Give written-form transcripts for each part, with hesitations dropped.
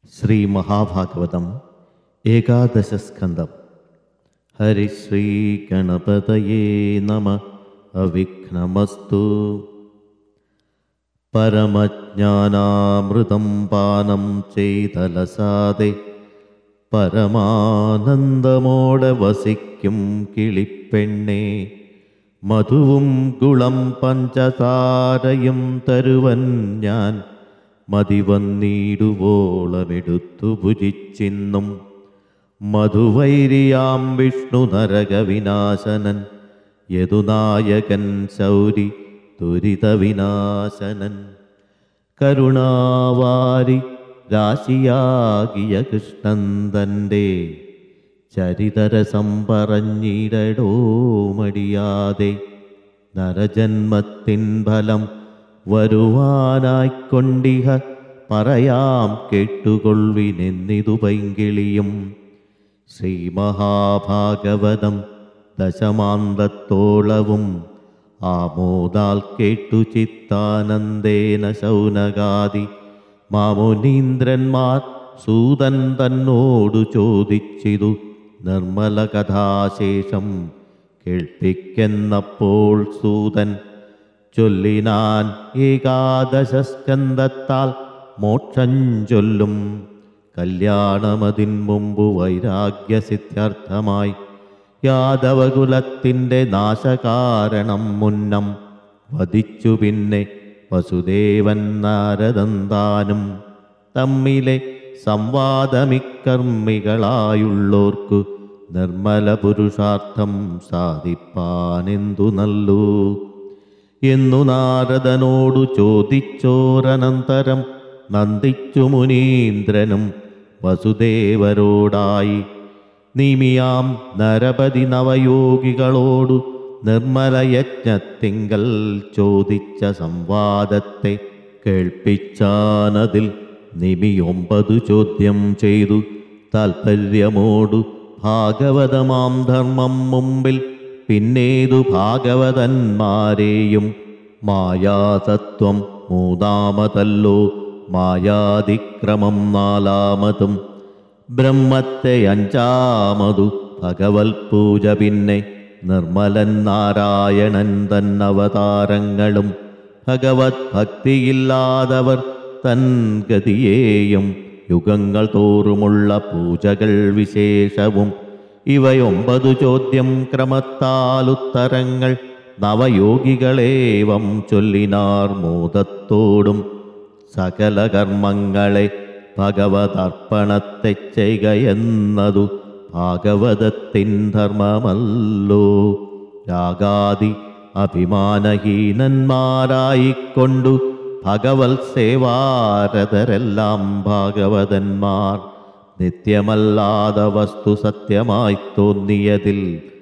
ശ്രീ മഹാഭാഗവതം ഏകാദശസ്കന്ധം. ഹരിശ്രീ ഗണപതയേ നമ. അവിഘ്നമസ്തു. പരമജ്ഞാനാമൃതം പാനം ചെയ്തലസാതെ പരമാനന്ദമോടെ വസിക്കും കിളിപ്പെണ്ണേ, മധുവും ഗുളം പഞ്ചതാരയും തരുവൻ ഞാൻ മതിവന്നീടുവോളമെടുത്തു ഭുജിച്ചിന്നും. മധുവൈരിയാം വിഷ്ണു നരകവിനാശനൻ, യദുനായകൻ ശൗരി ദുരിതവിനാശനൻ, കരുണാവാരി രാശിയാകിയ കൃഷ്ണൻ തൻ്റെ ചരിതരസം പറഞ്ഞിടടോ മടിയാതെ. നരജന്മത്തിൻ ഫലം വരുവാനായിക്കൊണ്ടിഹ പറയാം കേട്ടുകൊള്ളിനെന്നിതു പൈങ്കിളിയും. ശ്രീമഹാഭാഗവതം ദശമാന്തത്തോളവും ആമോദാൽ കേട്ടു ചിത്താനന്ദേന ശൗനകാദി മാമുനീന്ദ്രന്മാർ സൂതൻ തന്നോടു ചോദിച്ചിതു നിർമ്മല കഥാശേഷം കേൾപ്പിക്കെന്നപ്പോൾ സൂതൻ ചൊല്ലിനാൻ ഏകാദശസ്കന്ധത്താൽ മോക്ഷം ചൊല്ലും. കല്യാണമതിൻ മുമ്പു വൈരാഗ്യസിദ്ധ്യർത്ഥമായി യാദവകുലത്തിൻ്റെ നാശകാരണം മുന്നം വധിച്ചു പിന്നെ വസുദേവൻ നാരദന്താനും. തമ്മിലെ സംവാദമിക്കർമ്മികളായുള്ളോർക്കു നിർമ്മല പുരുഷാർത്ഥം സാധിപ്പാനെന്തു നല്ലു എന്നു നാരദനോടു ചോദിച്ചോരനന്തരം നന്ദിച്ചു മുനീന്ദ്രനും വസുദേവരോടായി. നിമിയാം നരപതി നവയോഗികളോടു നിർമ്മലയജ്ഞത്തിങ്കൽ ചോദിച്ച സംവാദത്തെ കേൾപ്പിച്ചാനതിൽ നിമി 9 ചോദ്യം ചെയ്തു താൽപര്യമോടു ഭാഗവതമാം ധർമ്മം മുമ്പിൽ പിന്നേതു ഭാഗവതന്മാരെയും. മായാതത്വം 3-മതല്ലോ, മായാതിക്രമം 4-മതും, ബ്രഹ്മത്തെ 5-മതു ഭഗവത് പൂജ, പിന്നെ നിർമ്മലൻ നാരായണൻ തന്നവതാരങ്ങളും. ഭഗവത് ഭക്തിയില്ലാതവർ തൻ ഗതിയേയും യുഗങ്ങൾ തോറുമുള്ള പൂജകൾ വിശേഷവും. ഇവ 9 ചോദ്യം ക്രമത്താലുത്തരങ്ങൾ നവയോഗികളേവം ചൊല്ലിനാർ മോദത്തോടും. സകല കർമ്മങ്ങളെ ഭഗവതർപ്പണത്തെ ചെയ്യുകയെന്നതു ഭാഗവതത്തിൻ ധർമ്മമല്ലോ. രാഗാദി അഭിമാനഹീനന്മാരായിക്കൊണ്ടു ഭഗവത് സേവാരതരെല്ലാം ഭാഗവതന്മാർ. നിത്യമല്ലാതെ വസ്തു സത്യമായി തോന്നിയതിൽ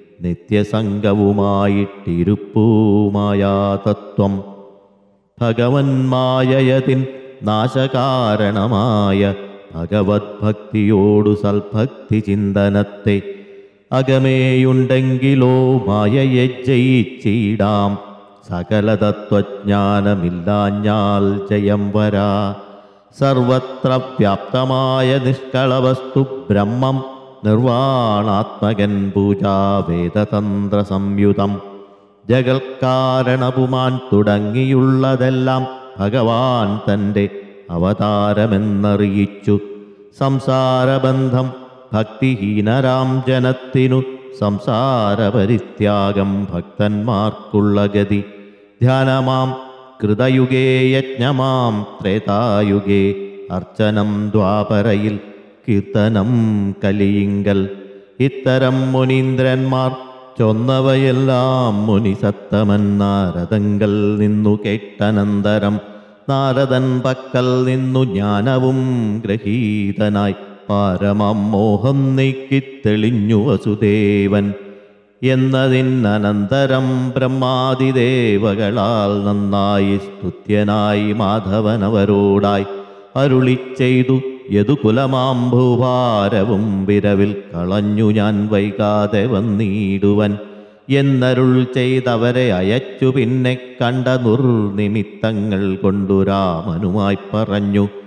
നിത്യസംഗവുമായിട്ടിരുപ്പൂമായാതത്വം. ഭഗവൻ മായയതിൻ നാശകാരണമായ ഭഗവത് ഭക്തിയോടു സൽഭക്തി ചിന്തനത്തെ അകമേയുണ്ടെങ്കിലോ മായയെ ജയിച്ചിടാം. സകല തത്വജ്ഞാനമില്ലാഞ്ഞാൽ ജയം വരാ. സർവത്ര വ്യാപ്തമായ നിഷ്കളവസ്തു ബ്രഹ്മം നിർവാണാത്മകൻ പൂജാ വേദതന്ത്ര സംയുതം. ജഗൽക്കാരണപുമാൻ തുടങ്ങിയുള്ളതെല്ലാം ഭഗവാൻ തൻ്റെ അവതാരമെന്നറിയിച്ചു. സംസാരബന്ധം ഭക്തിഹീനരാം ജനത്തിനു സംസാരപരിത്യാഗം ഭക്തന്മാർക്കുള്ള ഗതി. ധ്യാനമാം കൃതയുഗേ, യജ്ഞമാം ത്രേതായുഗേ, അർച്ചനം ദ്വാപരയിൽ, കീർത്തനം കലിയിങ്കൽ. ഇത്തരം മുനീന്ദ്രന്മാർ ചൊന്നവയെല്ലാം മുനിസത്തമൻ നാരദങ്കൽ നിന്നു കേട്ടനന്തരം നാരദൻ പക്കൽ നിന്നു ജ്ഞാനവും ഗ്രഹീതനായി പാരമം മോഹം നീക്കിത്തെളിഞ്ഞു വസുദേവൻ. എന്നതിനനന്തരം ബ്രഹ്മാദിദേവകളാൽ നന്നായി സ്തുത്യനായി മാധവനവരോടായി അരുളിച്ചെയ്തു. യദുകുലമാം ഭൂഭാരവും വിരവിൽ കളഞ്ഞു ഞാൻ വൈകാതെ വന്നിടുവൻ എന്നരുൾ ചെയ്തവരെ അയച്ചു. പിന്നെ കണ്ട ദുർനിമിത്തങ്ങൾ കൊണ്ടു രാമനുമായി പറഞ്ഞു,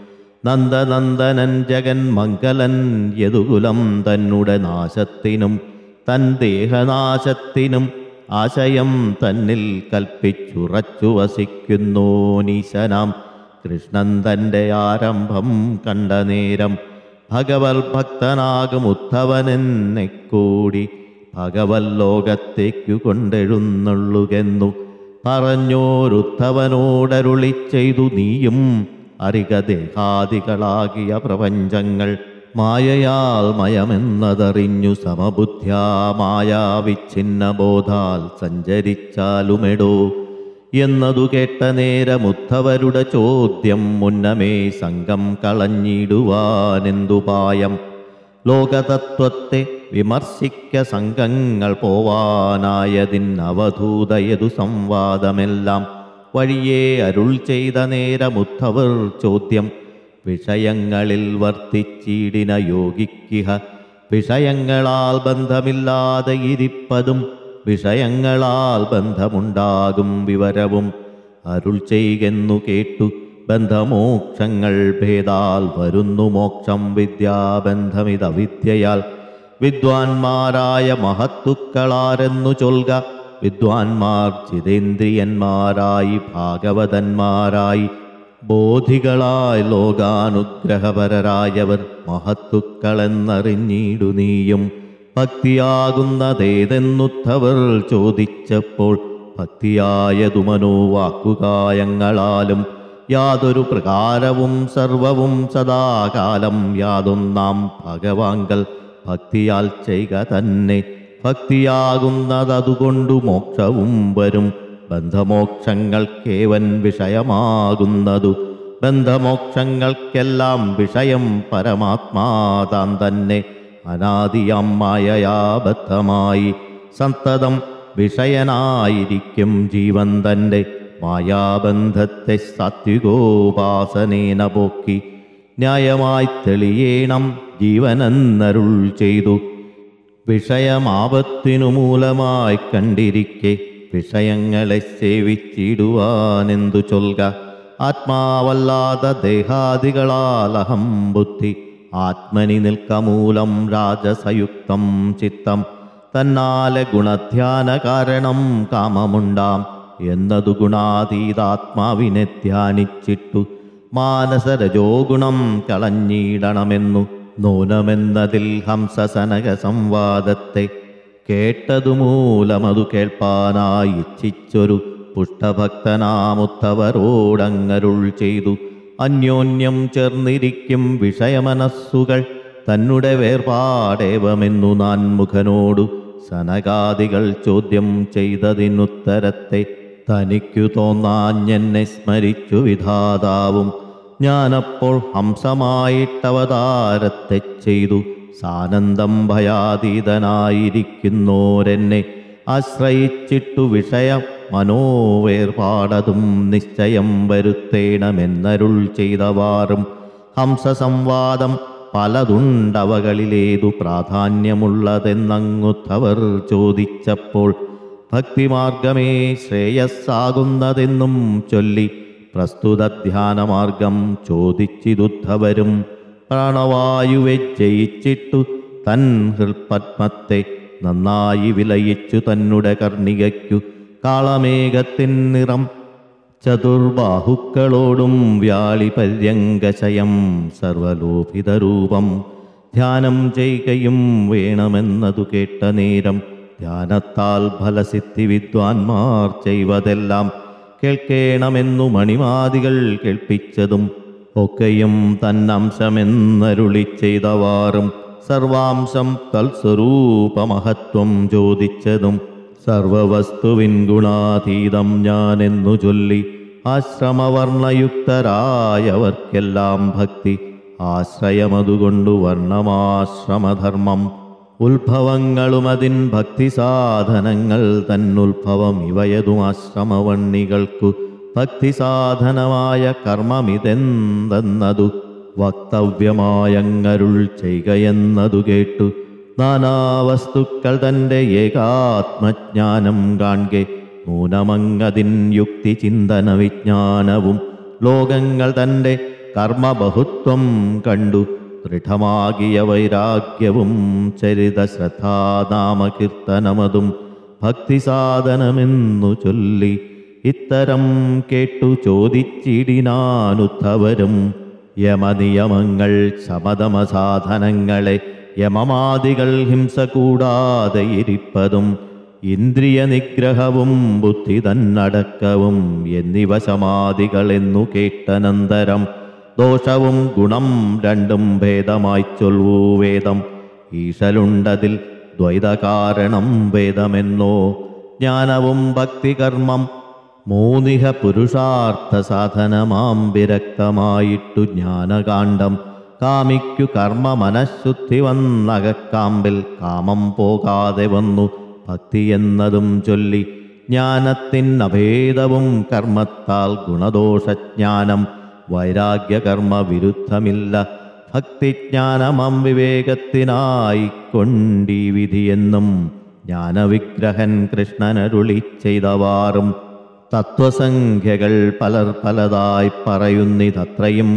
നന്ദനന്ദനൻ ജഗന്മംഗലൻ യദുകുലം തന്നെ നാശത്തിനും തൻ ദേഹനാശത്തിനും ആശയം തന്നിൽ കൽപ്പിച്ചുറച്ചു വസിക്കുന്നു നീശനാം കൃഷ്ണൻ തൻ്റെ ആരംഭം കണ്ട നേരം ഭഗവത് ഭക്തനാകും ഉദ്ധവനെന്നെ കൂടി ഭഗവത് ലോകത്തേക്കു കൊണ്ടെഴുന്നള്ളുകെന്നു പറഞ്ഞോരുദ്ധവനോടരുളി ചെയ്തു നീയും അറിക ദേഹാദികളാകിയ പ്രപഞ്ചങ്ങൾ മായയാൽ മയമെന്നതറിഞ്ഞു സമബുദ്ധ്യാ മായാവിച്ഛിന്ന ബോധാൽ സഞ്ചരിച്ചാലുമെടോ എന്നതു കേട്ട നേരമുദ്ധവരുടെ ചോദ്യം മുന്നമേ സംഘം കളഞ്ഞിടുവാനെന്തുപായം ലോകതത്വത്തെ വിമർശിക്ക സംഘങ്ങൾ പോവാനായതിനവധൂതയതു സംവാദമെല്ലാം വഴിയെ അരുൾ ചെയ്ത നേരമുദ്ധവർ ചോദ്യം വിഷയങ്ങളിൽ വർത്തിച്ചിടിന യോഗിക്കിഹ വിഷയങ്ങളാൽ ബന്ധമില്ലാതെ ഇരിപ്പതും വിഷയങ്ങളാൽ ബന്ധമുണ്ടാകും വിവരവും അരുൾ ചെയ്യെന്നു കേട്ടു ബന്ധമോക്ഷങ്ങൾ ഭേദാൽ വരുന്നു മോക്ഷം വിദ്യാബന്ധമിതവിദ്യയാൽ വിദ്വാൻമാരായ മഹത്തുക്കളാരെന്നു ചൊൽക വിദ്വാൻമാർ ചിതേന്ദ്രിയന്മാരായി ഭാഗവതന്മാരായി ബോധികളായി ലോകാനുഗ്രഹപരരായവർ മഹത്തുക്കളെന്നറിഞ്ഞിടു നീയും ഭക്തിയാകുന്നതേതെന്നുദ്ധവർ ചോദിച്ചപ്പോൾ ഭക്തിയായതു മനോവാക്കുകായങ്ങളാലും യാതൊരു പ്രകാരവും സർവവും സദാകാലം യാതൊന്നാം ഭഗവാങ്കൽ ഭക്തിയാൽ ചെയ്യുക തന്നെ ഭക്തിയാകുന്നതതുകൊണ്ടു മോക്ഷവും വരും ബന്ധമോക്ഷങ്ങൾക്കേവൻ വിഷയമാകുന്നതു ബന്ധമോക്ഷങ്ങൾക്കെല്ലാം വിഷയം പരമാത്മാതാൻ തന്നെ അനാദിയാം മായയാബദ്ധമായി സന്തതം വിഷയനായിരിക്കും ജീവൻ തൻ്റെ മായാബന്ധത്തെ സാത്വികോപാസനേന പോക്കി ന്യായമായി തെളിയേണം ജീവനെന്നരുൾ ചെയ്തു വിഷയമാപത്തിനു മൂലമായി കണ്ടിരിക്കെ വിഷയങ്ങളെ സേവിച്ചിടുവാനെന്തു ചൊൽക ആത്മാവല്ലാതെ ദേഹാദികളാൽ അഹം ബുദ്ധി ആത്മനി നിൽക്കമൂലം രാജസയുക്തം ചിത്തം തന്നാലെ ഗുണധ്യാന കാരണം കാമമുണ്ടാം എന്നതു ഗുണാതീതാത്മാവിനെ ധ്യാനിച്ചിട്ടു മാനസരജോ ഗുണം കളഞ്ഞിടണമെന്നു നൂനമെന്നതിൽ ഹംസസനക സംവാദത്തെ കേട്ടതു മൂലമതു കേൾപ്പാനായി ഇച്ഛിച്ചൊരു പുഷ്ടഭക്തനാമുത്തവരോടങ്ങരുൾ ചെയ്തു അന്യോന്യം ചേർന്നിരിക്കും വിഷയമനസ്സുകൾ തന്നെ വേർപാടേവമെന്നു നാൻ മുഖനോടു സനകാദികൾ ചോദ്യം ചെയ്തതിനുത്തരത്തെ തനിക്കു തോന്നാഞ്ഞെന്നെ സ്മരിച്ചു വിധാതാവും ഞാനപ്പോൾ ഹംസമായിട്ടവതാരത്തെ ചെയ്തു സാനന്ദം ഭയാതീതനായിരിക്കുന്നോരെന്നെ ആശ്രയിച്ചിട്ടു വിഷയം മനോവേർപാടതും നിശ്ചയം വരുത്തേണമെന്നരുൾ ചെയ്തവാറും ഹംസസംവാദം പലതുണ്ടവകളിലേതു പ്രാധാന്യമുള്ളതെന്നങ്ങുത്തവർ ചോദിച്ചപ്പോൾ ഭക്തിമാർഗമേ ശ്രേയസ്സാകുന്നതെന്നും ചൊല്ലി പ്രസ്തുത ധ്യാനമാർഗം ചോദിച്ചിതുദ്ധവരും പ്രാണവായുവെ ജയിച്ചിട്ടു തൻ ഹൃൽപത്മത്തെ നന്നായി വിലയിച്ചു തന്നെ കർണികയ്ക്കു കാളമേഘത്തിൻ നിറം ചതുർബാഹുക്കളോടും വ്യാളിപര്യങ്കശയം സർവലോഭിതരൂപം ധ്യാനം ചെയ്യുകയും വേണമെന്നതു കേട്ട നേരം ധ്യാനത്താൽ ഫലസിദ്ധി വിദ്വാൻമാർ ചെയ്വതെല്ലാം കേൾക്കേണമെന്നു മണിമാദികൾ കേൾപ്പിച്ചതും ഒക്കെയും തന്നംശമെന്നരുളി ചെയ്തവാറും സർവാംശം തൽസ്വരൂപമഹത്വം ചോദിച്ചതും സർവവസ്തുവിൻ ഗുണാതീതം ഞാനെന്നു ചൊല്ലി ആശ്രമവർണയുക്തരായവർക്കെല്ലാം ഭക്തി ആശ്രയമതുകൊണ്ടു വർണ്ണമാശ്രമധർമ്മം ഉത്ഭവങ്ങളുമതിൻ ഭക്തിസാധനങ്ങൾ തന്നുത്ഭവം ഇവയതും ആശ്രമവണ്ണികൾക്കു ഭക്തിസാധനമായ കർമ്മമിതെന്തെന്നതു വക്തവ്യമായങ്ങരുൾ ചെയ്യുകയെന്നതു കേട്ടു നാനാവസ്തുക്കൾ തൻ്റെ ഏകാത്മജ്ഞാനം കാൺകെ നൂനമങ്ങതിൻ യുക്തി ചിന്തന വിജ്ഞാനവും ലോകങ്ങൾ തൻ്റെ കർമ്മബഹുത്വം കണ്ടു ദൃഢമാകിയ വൈരാഗ്യവും ചരിതശ്രദ്ധാനാമകീർത്തനമതും ഭക്തിസാധനമെന്നു ചൊല്ലി ഇത്തരം കേട്ടു ചോദിച്ചിടിനാനുദ്ധവരും യമനിയമങ്ങൾ ശമതമസാധനങ്ങളെ യമമാദികൾ ഹിംസ കൂടാതെ ഇരിപ്പതും ഇന്ദ്രിയ നിഗ്രഹവും ബുദ്ധി തന്നടക്കവും എന്നിവ സമാധികളെന്നു കേട്ടനന്തരം ദോഷവും ഗുണം രണ്ടും ഭേദമായി ചൊൽവൂ വേദം ഈശലുണ്ടതിൽ ദ്വൈതകാരണം വേദമെന്നോ ജ്ഞാനവും ഭക്തികർമ്മം മൂന്നിഹ പുരുഷാർത്ഥ സാധനമാം വിരക്തമായിട്ടു ജ്ഞാനകാന്ഡം കാമിക്കു കർമ്മ മനഃശുദ്ധി വന്നകക്കാമ്പിൽ കാമം പോകാതെ വന്നു ഭക്തി എന്നതും ചൊല്ലി ജ്ഞാനത്തിനഭേദവും കർമ്മത്താൽ ഗുണദോഷജ്ഞാനം വൈരാഗ്യകർമ്മ വിരുദ്ധമില്ല ഭക്തിജ്ഞാനമം വിവേകത്തിനായിക്കൊണ്ടീ വിധിയെന്നും ജ്ഞാനവിഗ്രഹൻ കൃഷ്ണനരുളി ചെയ്തവാറും തത്വസംഖ്യകൾ പലർ പലതായി പറയുന്നിതത്രയും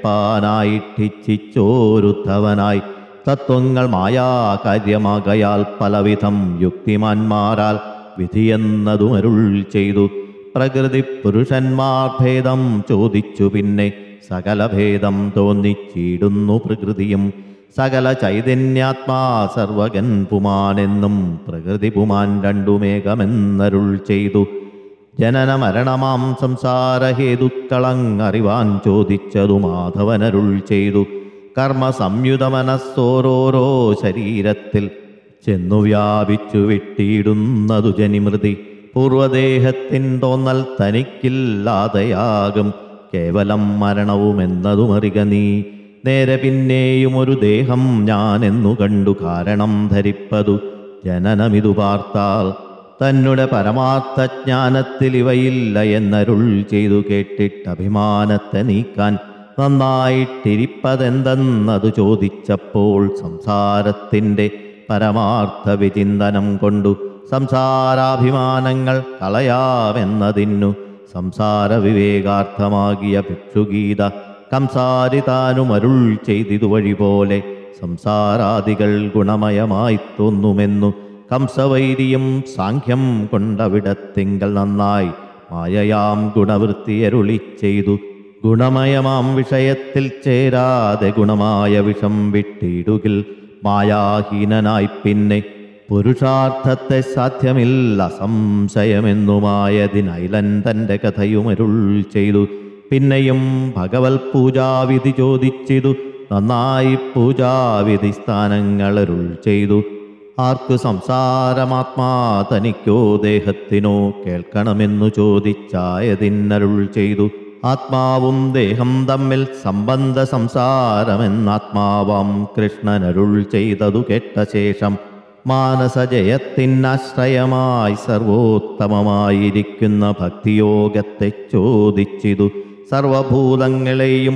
കേൾപ്പാനായിട്ടിച്ഛിച്ചോരുദ്ധവനായി തത്വങ്ങൾ മായാകാര്യമാകയാൽ പലവിധം യുക്തിമാന്മാരാൽ വിധിയെന്നതുമരുൾ ചെയ്തു പ്രകൃതി പുരുഷന്മാർ ഭേദം ചോദിച്ചു പിന്നെ സകലഭേദം തോന്നിച്ചിടുന്നു പ്രകൃതിയും സകല ചൈതന്യാത്മാ സർവകൻ പുമാനെന്നും പ്രകൃതി പുമാൻ രണ്ടുമേകമെന്നരുൾ ചെയ്തു ജനന മരണമാം സംസാരഹേതുക്കളങ്ങറിവാൻ ചോദിച്ചതു മാധവനരുൾ ചെയ്തു കർമ്മ സംയുത മനസ്സോരോരോ ശരീരത്തിൽ ചെന്നു വ്യാപിച്ചു വിട്ടിടുന്നതു ജനിമൃതി പൂർവദേഹത്തിൻ തോന്നൽ തനിക്കില്ലാതെയാകും കേവലം മരണവുമെന്നതുമറിക നീ നേരെ പിന്നെയും ഒരു ദേഹം ഞാനെന്നു കണ്ടു കാരണം ധരിപ്പതു ജനനമിതു പാർത്താൽ തന്നെ പരമാർത്ഥജ്ഞാനത്തിൽ ഇവയില്ല എന്നരുൾ ചെയ്തു കേട്ടിട്ടഭിമാനത്തെ നീക്കാൻ നന്നായിട്ടിരിപ്പതെന്തെന്നതു ചോദിച്ചപ്പോൾ സംസാരത്തിൻ്റെ പരമാർത്ഥ വിചിന്തനം കൊണ്ടു സംസാരാഭിമാനങ്ങൾ കളയാമെന്നതിന്നു സംസാര വിവേകാർത്ഥമാകിയ ഭിക്ഷുഗീത കംസാരിതാനുമരുൾ ചെയ്തിതുവഴി പോലെ സംസാരാദികൾ ഗുണമയമായി തോന്നുമെന്നു കംസവൈരിയും സാഖ്യം കൊണ്ടവിടത്തിങ്കൽ നന്നായി മായയാം ഗുണവൃത്തിയരുളി ചെയ്തു ഗുണമയമാം വിഷയത്തിൽ ചേരാതെ ഗുണമായ വിഷം വിട്ടിടുകിൽ മായാഹീനനായി പിന്നെ പുരുഷാർത്ഥത്തെ സാധ്യമില്ല സംശയമെന്നുമായതിനൈലൻ തൻ്റെ കഥയുമരുൾ ചെയ്തു പിന്നെയും ഭഗവത് പൂജാവിധി ചോദിച്ചിതു നന്നായി പൂജാവിധി സ്ഥാനങ്ങളരുൾ ചെയ്തു ആർക്കു സംസാരമാത്മാ തനിക്കോ ദേഹത്തിനോ കേൾക്കണമെന്നു ചോദിച്ചായതിന്നരുൾ ചെയ്തു ആത്മാവും ദേഹം തമ്മിൽ സംബന്ധ സംസാരമെന്നാത്മാവാം കൃഷ്ണനരുൾ ചെയ്തതു കേട്ട ശേഷം മാനസജയത്തിനാശ്രയമായി സർവോത്തമമായിരിക്കുന്ന ഭക്തിയോഗത്തെ ചോദിച്ചിതു സർവഭൂതങ്ങളെയും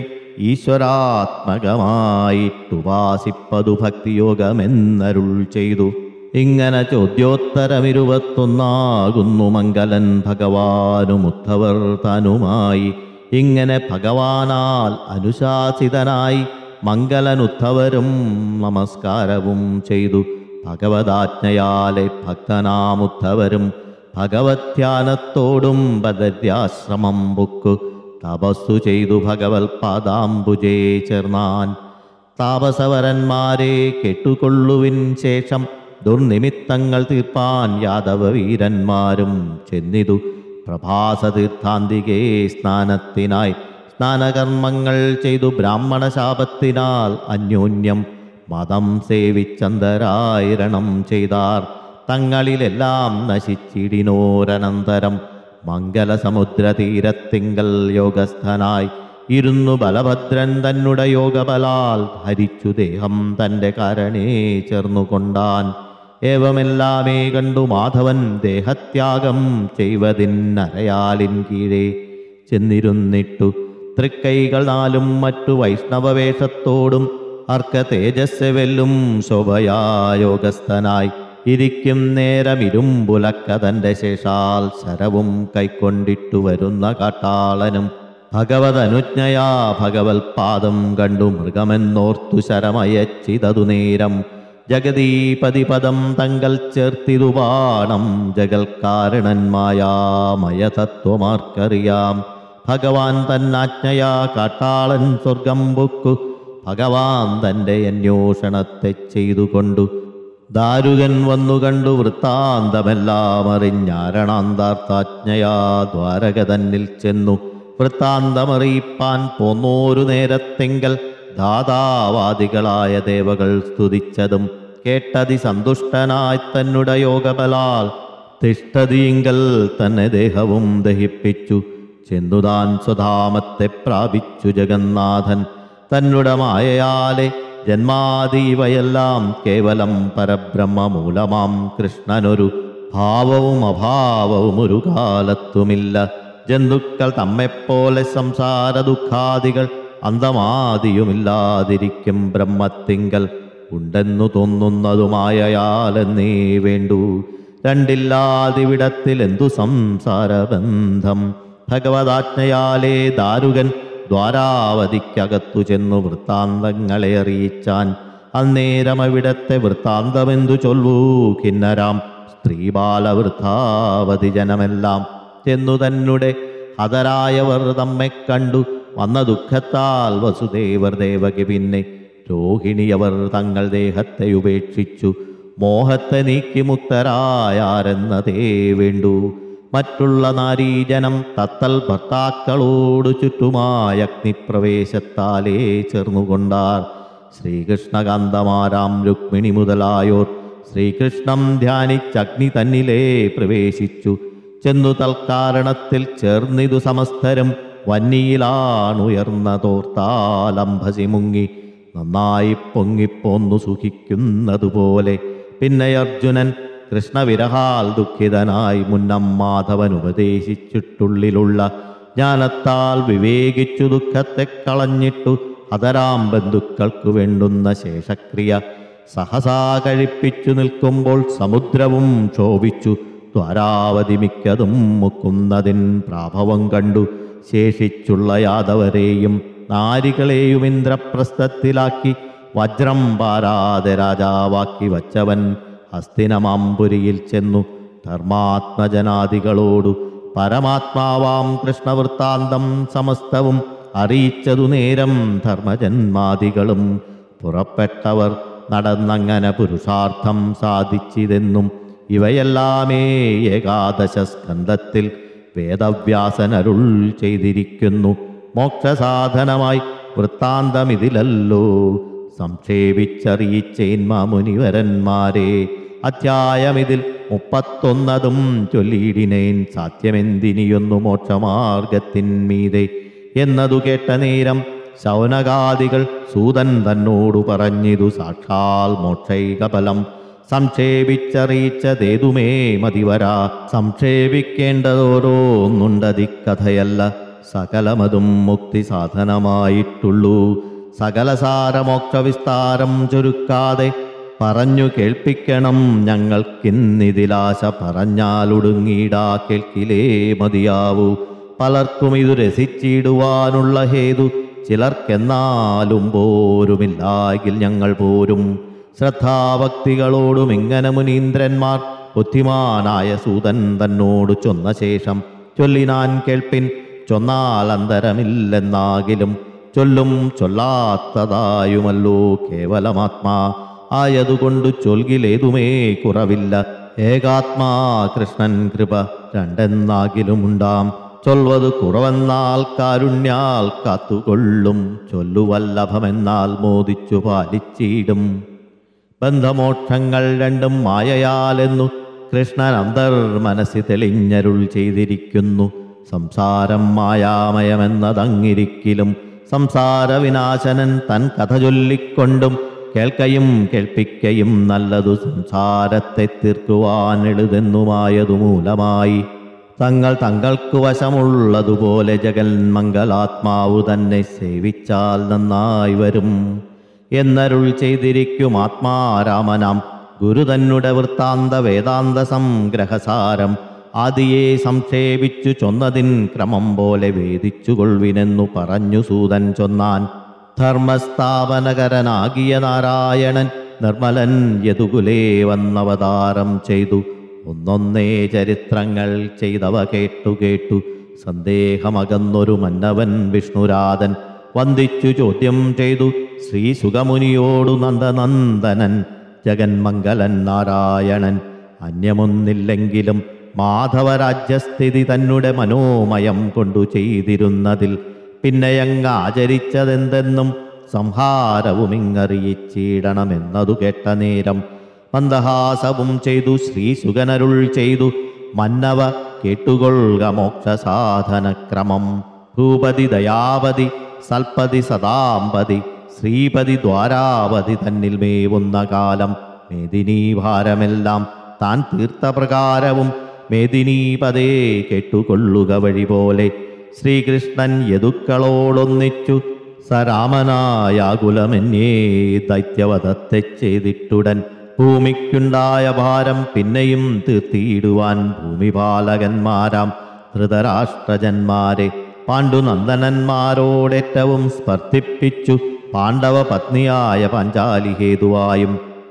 ഈശ്വരാത്മകമായിട്ടുപാസിപ്പതു ഭക്തിയോഗമെന്നരുൾ ചെയ്തു ഇങ്ങനെ ചോദ്യോത്തരമിരുപത്തൊന്നാകുന്നു മംഗലൻ ഭഗവാനുമുദ്ധവർ താനുമായി ഇങ്ങനെ ഭഗവാനാൽ അനുശാസിതനായി മംഗലനുദ്ധവരും നമസ്കാരവും ചെയ്തു ഭഗവതാജ്ഞയാലെ ഭക്തനാമുദ്ധവരും ഭഗവത്ധ്യാനത്തോടും ബദര്യാശ്രമം ബുക്കു തപസ്സു ചെയ്തു ഭഗവത് പാദാംബുജേ ചേർന്നാൻ താപസവരന്മാരെ കെട്ടുകൊള്ളുവിൻ ശേഷം ദുർനിമിത്തങ്ങൾ തീർപ്പാൻ യാദവവീരന്മാരും ചെന്നിതു പ്രഭാസതീർത്ഥാന്തികേ സ്നാനത്തിനായി സ്നാനകർമ്മങ്ങൾ ചെയ്തു ബ്രാഹ്മണശാപത്തിനാൽ അന്യോന്യം മതം സേവിച്ചന്തരായിരണം ചെയ്താർ തങ്ങളിലെല്ലാം നശിച്ചിടിനോരനന്തരം മംഗലസമുദ്രതീരത്തിങ്കൽ യോഗസ്ഥനായി ഇരുന്നു ബലഭദ്രൻ തന്നുടെ യോഗബലാൽ ഹരിച്ചു ദേഹം തൻ്റെ കരണേ ചേർന്നുകൊണ്ടാൻ ഏവമെല്ലാമേ കണ്ടു മാധവൻ ദേഹത്യാഗം ചെയ്വതിന്നരയാലിൻ കീഴേ ചെന്നിരുന്നിട്ടു തൃക്കൈകൾ നാലും മറ്റു വൈഷ്ണവവേഷത്തോടും അർക്ക തേജസ് വെല്ലും ശോഭയായോഗസ്ഥനായി ഇരിക്കും നേരമിരുമ്പുലക്ക തൻ്റെ ശേഷാൽ ശരവും കൈക്കൊണ്ടിട്ടു വരുന്ന കാട്ടാളനും ഭഗവതനുജ്ഞയാ ഭഗവത്പാദം കണ്ടു മൃഗമെന്നോർത്തു ശരമയച്ചിതതു നേരം ജഗദീപതിപദം തങ്കൽ ചേർത്തിതു ബാണം ജഗൽക്കാരണന്മായാമയതത്വമാർക്കറിയാം. ഭഗവാൻ തന്നാജ്ഞയാ കാട്ടാളൻ സ്വർഗം പൊക്കു ഭഗവാൻ തൻ്റെ അന്വേഷണത്തെ ചെയ്തുകൊണ്ടു ദാരുകൻ വന്നു കണ്ടു വൃത്താന്തമെല്ലാം അറിഞ്ഞാരണാന്താർത്ഥാജ്ഞയാ ദ്വാരക തന്നിൽ ചെന്നു വൃത്താന്തമറിയിപ്പാൻ പോന്നോരു നേരത്തെങ്കൽ ദാതാവാദികളായ ദേവകൾ സ്തുതിച്ചതും കേട്ടതി സന്തുഷ്ടനായി തന്നുടെ യോഗബലാൽ തിഷ്ഠതിയിങ്കൽ തന്നെ ദേഹവും ദഹിപ്പിച്ചു ചെന്നുതാൻ സ്വധാമത്തെ പ്രാപിച്ചു ജഗന്നാഥൻ. തന്നുടെ മായയാലെ ജന്മാദീവയെല്ലാം കേവലം പരബ്രഹ്മമൂലമാം കൃഷ്ണനൊരു ഭാവവും അഭാവവും ഒരു കാലത്തുമില്ല. ജന്തുക്കൾ തമ്മെപ്പോലെ സംസാര ദുഃഖാദികൾ അന്തമാദിയുമില്ലാതിരിക്കും ബ്രഹ്മത്തിങ്കൽ ഉണ്ടെന്നു തോന്നുന്നതു മായയാലെന്നേ വേണ്ടു. രണ്ടില്ലാതിവിടത്തിൽ എന്തു സംസാരബന്ധം. ഭഗവതാജ്ഞയാലേ ദാരുകൻ ദ്വാരാവതിക്കകത്തു ചെന്നു വൃത്താന്തങ്ങളെ അറിയിച്ചാൻ. അന്നേരമവിടത്തെ വൃത്താന്തമെന്തു ചൊല്ലൂ കിന്നരാം സ്ത്രീബാലവൃദ്ധാവതി ജനമെല്ലാം ചെന്നു തന്നെ ഹതരായവർ തമ്മെ കണ്ടു വന്ന ദുഃഖത്താൽ വസുദേവർ ദേവകി പിന്നെ രോഹിണിയവർ തങ്ങൾ ദേഹത്തെ ഉപേക്ഷിച്ചു മോഹത്തെ നീക്കി മുക്തരായാരെന്നതേ വേണ്ടു. മറ്റുള്ള നാരീജനം തത്തൽ ഭർത്താക്കളോടു ചുറ്റുമായ അഗ്നിപ്രവേശത്താലേ ചേർന്നുകൊണ്ടാർ. ശ്രീകൃഷ്ണകാന്തമാരാം രുക്മിണി മുതലായോർ ശ്രീകൃഷ്ണം ധ്യാനിച്ചഗ്നി തന്നിലേ പ്രവേശിച്ചു ചെന്നു തൽക്കാരണത്തിൽ ചേർന്നിതു സമസ്തരും വന്നിയിലാണുയർന്നതോർത്താലംഭസി മുങ്ങി നന്നായി പൊങ്ങിപ്പോന്നു സുഖിക്കുന്നതുപോലെ. പിന്നെ അർജുനൻ കൃഷ്ണവിരഹാൽ ദുഃഖിതനായി മുന്നം മാധവൻ ഉപദേശിച്ചിട്ടുള്ളിലുള്ള ജ്ഞാനത്താൽ വിവേകിച്ചു ദുഃഖത്തെ കളഞ്ഞിട്ടു ഹതരാം ബന്ധുക്കൾക്കു വേണ്ടുന്ന ശേഷക്രിയ സഹസാ കഴിപ്പിച്ചു നിൽക്കുമ്പോൾ സമുദ്രവും ക്ഷോഭിച്ചു ദ്വാരാവതി മിക്കതും മുക്കുന്നതിൻ പ്രാഭവം കണ്ടു. ശേഷിച്ചുള്ള യാദവരെയും നാരികളെയും ഇന്ദ്രപ്രസ്ഥത്തിലാക്കി വജ്രം പാരാതെ രാജാവാക്കി വച്ചവൻ ഹസ്തിനമാമ്പുരിയിൽ ചെന്നു ധർമാത്മജനാദികളോടു പരമാത്മാവാം കൃഷ്ണവൃത്താന്തം സമസ്തവും അറിയിച്ചതു നേരം ധർമ്മജന്മാദികളും പുറപ്പെട്ടവർ നടന്നങ്ങനെ പുരുഷാർത്ഥം സാധിച്ചിതെന്നും ഇവയെല്ലാമേ ഏകാദശ സ്കന്ധത്തിൽ വേദവ്യാസനരുൾ ചെയ്തിരിക്കുന്നു. മോക്ഷസാധനമായി വൃത്താന്തമിതിലല്ലോ സംക്ഷേപിച്ചറിയിച്ചേൻ മാമുനിവരന്മാരെ. അധ്യായമിതിൽ 31 ചൊല്ലിയിടിനേൻ സാധ്യമെന്തിനിയൊന്നു മോക്ഷമാർഗത്തിന്മീതെ എന്നതു കേട്ട നേരം ശൗനകാദികൾ സൂതൻ തന്നോടു പറഞ്ഞിതു സാക്ഷാൽ മോക്ഷൈകഫലം സംക്ഷേപിച്ചറിയിച്ചതേതുമേ മതിവരാ. സംക്ഷേപിക്കേണ്ടതോരോന്നുണ്ടതിക്കഥയല്ല സകലമതും മുക്തി സാധനമായിട്ടുള്ളൂ. സകലസാരമോക്ഷവിസ്താരം ചുരുക്കാതെ പറഞ്ഞു കേൾപ്പിക്കണം ഞങ്ങൾക്കിന്നിതിലാശ പറഞ്ഞാലൊടുങ്ങിയിടാ കേൾക്കിലേ മതിയാവൂ. പലർക്കും ഇതു രസിച്ചിടുവാനുള്ള ഹേതു ചിലർക്കെന്നാലും പോരുമില്ലാകിൽ ഞങ്ങൾ പോരും. ശ്രദ്ധാഭക്തികളോടും ഇങ്ങനെ മുനീന്ദ്രന്മാർ ബുദ്ധിമാനായ സൂതൻ തന്നോട് ചൊന്ന ശേഷം ചൊല്ലിനാൻ കേൾപ്പിൻ. ചൊന്നാൽ അന്തരമില്ലെന്നാകിലും ചൊല്ലും ചൊല്ലാത്തതായുമല്ലോ കേവലമാത്മാ ആയതുകൊണ്ട് ചൊൽകിലേതുമേ കുറവില്ല. ഏകാത്മാ കൃഷ്ണൻ കൃപ രണ്ടെന്നാകിലുമുണ്ടാം. ചൊൽവത് കുറവെന്നാൽ കാരുണ്യാൽ കാത്തുകൊള്ളും. ചൊല്ലുവല്ലഭമെന്നാൽ മോദിച്ചു പാലിച്ചിടും. ബന്ധമോക്ഷങ്ങൾ രണ്ടും മായയാലെന്നു കൃഷ്ണൻ അന്തർമനസ്സി തെളിഞ്ഞരുൾ ചെയ്തിരിക്കുന്നു. സംസാരം മായാമയമെന്നതങ്ങിരിക്കിലും സംസാരവിനാശനൻ തൻ കഥ ചൊല്ലിക്കൊണ്ടും കേൾക്കയും കേൾപ്പിക്കയും നല്ലതു സംസാരത്തെ തീർക്കുവാൻ എഴുതെന്നുമായതു മൂലമായി തങ്ങൾ തങ്ങൾക്കു വശമുള്ളതുപോലെ ജഗന്മംഗലാത്മാവു തന്നെ സേവിച്ചാൽ നന്നായി വരും എന്നരുൾ ചെയ്തിരിക്കും. ആത്മാരാമനാം ഗുരു തന്നുടെ വൃത്താന്ത വേദാന്ത സംഗ്രഹസാരം ആദിയെ സംക്ഷേപിച്ചു ചൊന്നതിൻ ക്രമം പോലെ വേദിച്ചുകൊള്ളുവിനെന്നു പറഞ്ഞു സൂതൻ ചൊന്നാൻ. ധർമ്മസ്ഥാപനകരനാകിയ നാരായണൻ നിർമ്മലൻ യദുകുലേ വന്നവതാരം ചെയ്തു. ഒന്നൊന്നേ ചരിത്രങ്ങൾ ചെയ്തവ കേട്ടു സന്ദേഹമകന്നൊരു മന്നവൻ വിഷ്ണുരാധൻ വന്ദിച്ചു ചോദ്യം ചെയ്തു ശ്രീ സുഖമുനിയോടു നന്ദനന്ദനൻ. ജഗന്മംഗലൻ നാരായണൻ അന്യമൊന്നില്ലെങ്കിലും മാധവരാജ്യസ്ഥിതി തന്നെ മനോമയം കൊണ്ടു ചെയ്തിരുന്നതിൽ പിന്നെയങ്ങ് ആചരിച്ചതെന്തെന്നും സംഹാരവുമിങ്ങറിയിച്ചിടണമെന്നതു കേട്ട നേരം മന്ദഹാസവും ചെയ്തു ശ്രീസുഗനരുൾ ചെയ്തു. മന്നവ കേട്ടുകൊള്ളുക മോക്ഷസാധനക്രമം. ഭൂപതി ദയാപതി സൽപതി സദാംപതി ശ്രീപതി ദ്വാരാപതി തന്നിൽ മേവുന്ന കാലം മേദിനീഭാരമെല്ലാം താൻ തീർത്ത പ്രകാരവും മേദിനീപതേ കേട്ടുകൊള്ളുക വഴി പോലെ. ശ്രീകൃഷ്ണൻ യദുക്കളോടൊന്നിച്ചു സരാമനായാകുലമെന്നേ ദൈത്യവധത്തെ ചെയ്തിട്ടുടൻ ഭൂമിക്കുണ്ടായ ഭാരം പിന്നെയും തീർത്തിയിടുവാൻ ഭൂമിപാലകന്മാരാം ധൃതരാഷ്ട്രജന്മാരെ പാണ്ഡുനന്ദനന്മാരോടേറ്റവും സ്പർദ്ധിപ്പിച്ചു. പാണ്ഡവ പത്നിയായ പാഞ്ചാലി ഹേതുവായും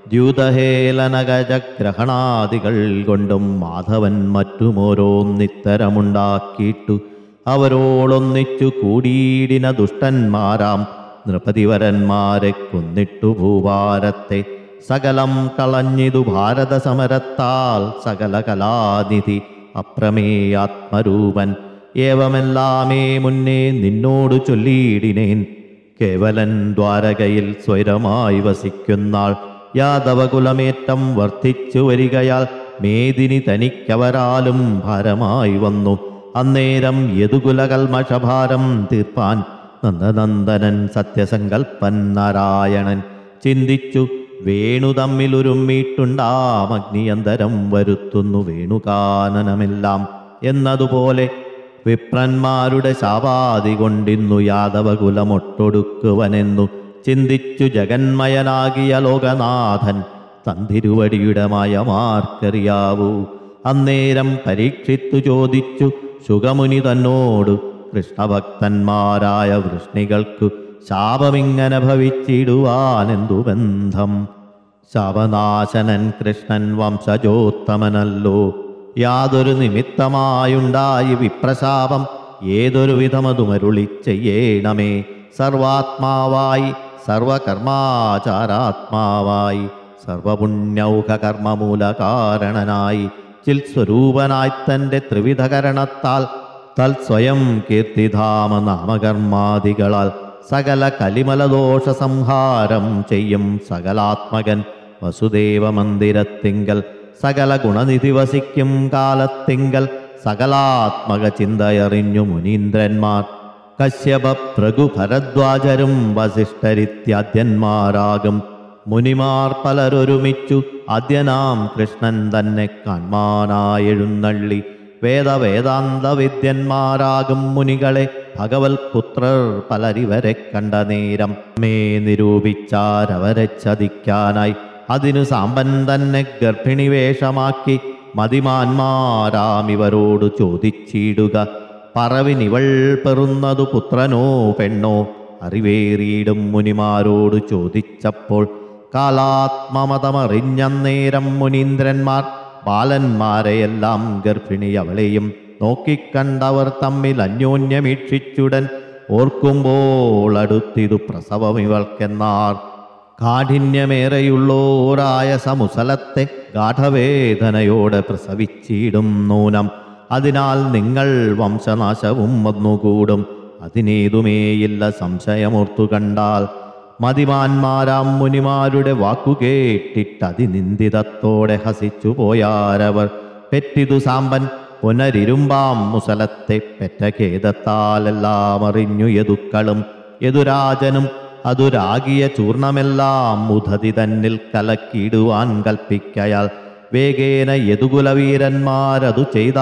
ദ്യൂതഹേളനഗജഗ്രഹണാദികൾ കൊണ്ടും മാധവൻ മറ്റുമോരോന്നിത്തരമുണ്ടാക്കിയിട്ടു അവരോടൊന്നിച്ചു കൂടിയിടിന ദുഷ്ടന്മാരാം നൃപതിവരന്മാരെ കൊന്നിട്ടു ഭൂഭാരത്തെ സകലം കളഞ്ഞിതു ഭാരത സമരത്താൽ സകല കലാനിധി അപ്രമേയാത്മരൂപൻ. ഏവമെല്ലാമേ മുന്നേ നിന്നോടു ചൊല്ലിയിടിനേൻ. കേവലൻ ദ്വാരകയിൽ സ്വൈരമായി വസിക്കുന്നാൾ യാദവകുലമേറ്റം വർദ്ധിച്ചു വരികയാൽ മേദിനി തനിക്കവരാലും ഭാരമായി വന്നു. അന്നേരം യദുകുലകൽമഷഭാരം തീർപ്പാൻ നന്ദനന്ദനൻ സത്യസങ്കൽപ്പൻ നാരായണൻ ചിന്തിച്ചു. വേണു തമ്മിലുരുമ്മിട്ടുണ്ടാമഗ്നിയന്തരം വരുത്തുന്നു വേണുകാനനമെല്ലാം എന്നതുപോലെ വിപ്രന്മാരുടെ ശാപാതി കൊണ്ടിന്നു യാദവകുലമൊട്ടൊടുക്കുവനെന്നു ചിന്തിച്ചു ജഗന്മയനാകിയ ലോകനാഥൻ തന്തിരുവടിയുടെ മായമാർക്കറിയാവൂ. അന്നേരം പരീക്ഷിത്തു ചോദിച്ചു ശുഗമുനി തന്നോടു കൃഷ്ണഭക്തന്മാരായ വൃഷ്ണികൾക്കു ശാപമിങ്ങനെ ഭവിച്ചിടുവാനെന്തു ബന്ധം? ശാപനാശനൻ കൃഷ്ണൻ വംശജോത്തമനല്ലോ. യാതൊരു നിമിത്തമായുണ്ടായി വിപ്രശാപം ഏതൊരു വിധമതുമരുളി ചെയ്യേണമേ. സർവാത്മാവായി സർവകർമാചാരാത്മാവായി സർവപുണ്യൗഘകർമ്മമൂലകാരണനായി ചിൽസ്വരൂപനായി തൻ്റെ ത്രിവിധകരണത്താൽ തൽസ്വയം കീർത്തിധാമ നാമകർമാദികളാൽ സകല കലിമലദോഷ സംഹാരം ചെയ്യും സകലാത്മകൻ വസുദേവ മന്ദിരത്തിങ്കൽ സകല ഗുണനിധി വസിക്കും കാലത്തിങ്കൽ സകലാത്മക ചിന്തയറിഞ്ഞു മുനീന്ദ്രന്മാർ കശ്യപ ഭൃഗു ഭരദ്വാജരും വസിഷ്ഠരിത്യാദ്യന്മാരാകും മുനിമാർ പലരൊരുമിച്ചു ആദ്യനാം കൃഷ്ണൻ തന്നെ കാൺമാനായെഴുന്നള്ളി. വേദവേദാന്ത വിദ്യന്മാരാകും മുനികളെ ഭഗവത് പുത്രർ പലരിവരെ കണ്ട നേരം മേ നിരൂപിച്ചാരവരെ ചതിക്കാനായി അതിനു സാമ്പൻ തന്നെ ഗർഭിണി വേഷമാക്കി മതിമാന്മാരാമിവരോടു ചോദിച്ചിടുക പറവിനിവൾ പെറുന്നതു പുത്രനോ പെണ്ണോ? അറിവേറിയിടും മുനിമാരോട് ചോദിച്ചപ്പോൾ കാലാത്മമതമറിഞ്ഞന്നേരം മുനീന്ദ്രന്മാർ ബാലന്മാരെയെല്ലാം ഗർഭിണി അവളെയും നോക്കിക്കണ്ടവർ തമ്മിൽ അന്യോന്യമീക്ഷിച്ചുടൻ ഓർക്കുമ്പോൾ അടുത്തിതു പ്രസവമിവൾക്കെന്നാർ. കാഠിന്യമേറെയുള്ളോരായ സമുസലത്തെ ഗാഠവേദനയോടെ പ്രസവിച്ചിടും നൂനം. അതിനാൽ നിങ്ങൾ വംശനാശവും വന്നുകൂടും. അതിനേതുമേയില്ല സംശയമോർത്തു കണ്ടാൽ. മതിമാന്മാരാം മുനിമാരുടെ വാക്കുകേട്ടിട്ടതിനിന്ദിതത്തോടെ ഹസിച്ചു പോയാരവർ. പെറ്റിതു സാമ്പൻ പുനരിരുമ്പാം മുസലത്തെ പെറ്റ ഖേദത്താലെല്ലാം അറിഞ്ഞു യദുക്കളും യദുരാജനും അതുരാകിയ ചൂർണമെല്ലാം മുധതി തന്നിൽ കലക്കിടുവാൻ കൽപ്പിക്കയാൽ വേഗേന യദുകുലവീരന്മാരതു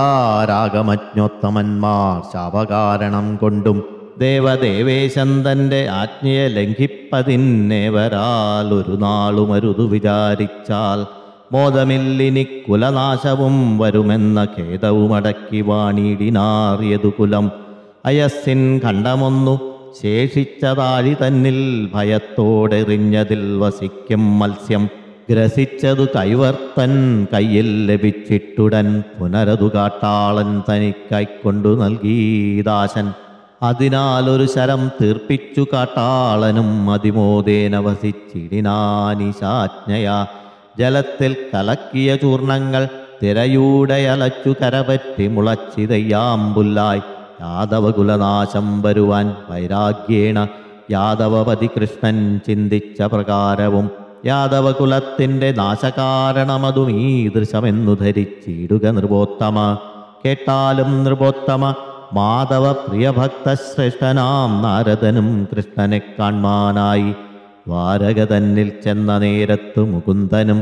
ചെയ്താരാഗമജ്ഞോത്തമന്മാർ ശാപകാരണം കൊണ്ടും ദേവദേവേശൻ തൻ്റെ ആജ്ഞയെ ലംഘിപ്പതിന്നേവരാൽ ഒരു നാളുമരുതു വിചാരിച്ചാൽ മോദമില്ലിനി കുലനാശവും വരുമെന്ന ഖേദവുമടക്കി വാണിടിനാറിയതു കുലം. അയസ്സിൻ ഖണ്ഡമൊന്നു ശേഷിച്ചതാഴി തന്നിൽ ഭയത്തോടെറിഞ്ഞതിൽ വസിക്കും മത്സ്യം. ഗ്രസിച്ചതു കൈവർത്തൻ കയ്യിൽ ലഭിച്ചിട്ടുടൻ പുനരതു കാട്ടാളൻ തനിക്കൈക്കൊണ്ടു നൽകീദാശൻ. അതിനാലൊരു ശരം തീർപ്പിച്ചു കാട്ടാളനും അതിമോദേന വസിച്ചിടിനാനിശാജ്ഞയാ. ജലത്തിൽ കലക്കിയ ചൂർണങ്ങൾ തിരയൂടയലച്ചു കരപറ്റി മുളച്ചിതയ്യാമ്പുല്ലായി. യാദവകുലനാശം വരുവാൻ വൈരാഗ്യേണ യാദവപതി കൃഷ്ണൻ ചിന്തിച്ച പ്രകാരവും യാദവകുലത്തിൻ്റെ നാശകാരണമതും ഈ ദൃശമെന്നു ധരിച്ചിടുക നൃപോത്തമ. കേട്ടാലും നൃപോത്തമ, മാധവ പ്രിയഭക്തശ്രേഷ്ഠനാം നാരദനും കൃഷ്ണനെ കാൺമാനായി ദ്വാരക തന്നിൽ ചെന്ന നേരത്തു മുകുന്ദനും